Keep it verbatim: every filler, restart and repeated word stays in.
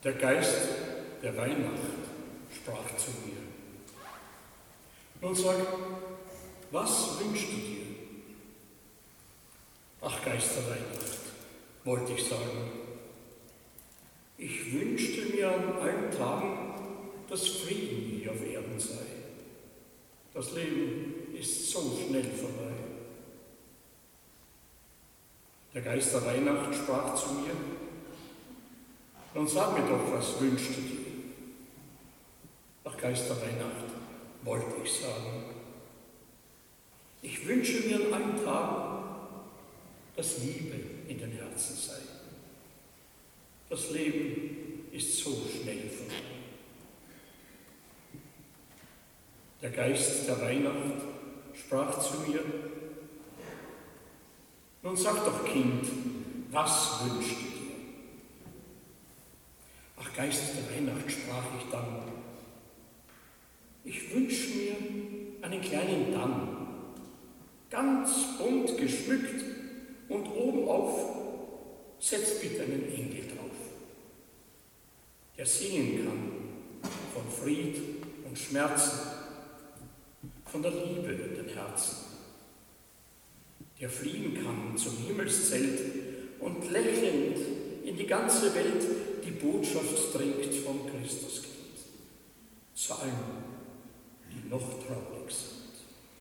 Der Geist der Weihnacht sprach zu mir. Nun sag, was wünschst du dir? Ach, Geist der Weihnacht, wollte ich sagen. Ich wünschte mir an allen Tagen, dass Frieden hier auf Erden sei. Das Leben ist so schnell vorbei. Der Geist der Weihnacht sprach zu mir, nun sag mir doch, was wünschst du dir? Ach, Geist der Weihnacht, wollte ich sagen. Ich wünsche mir an allen Tagen, dass Liebe in den Herzen sei. Das Leben ist so schnell vorbei. Der Geist der Weihnacht sprach zu mir, nun sag doch, Kind, was wünschst du dir? Ach, Geist der Weihnacht, sprach ich dann, ich wünsche mir einen kleinen Damm, ganz bunt geschmückt, und obenauf setzt bitte einen Engel drauf, der singen kann von Fried und Schmerzen, von der Liebe in den Herzen, der fliegen kann zum Himmelszelt und lächelnd in die ganze Welt die Botschaft trägt vom Christuskind, zu allen, die noch traurig sind.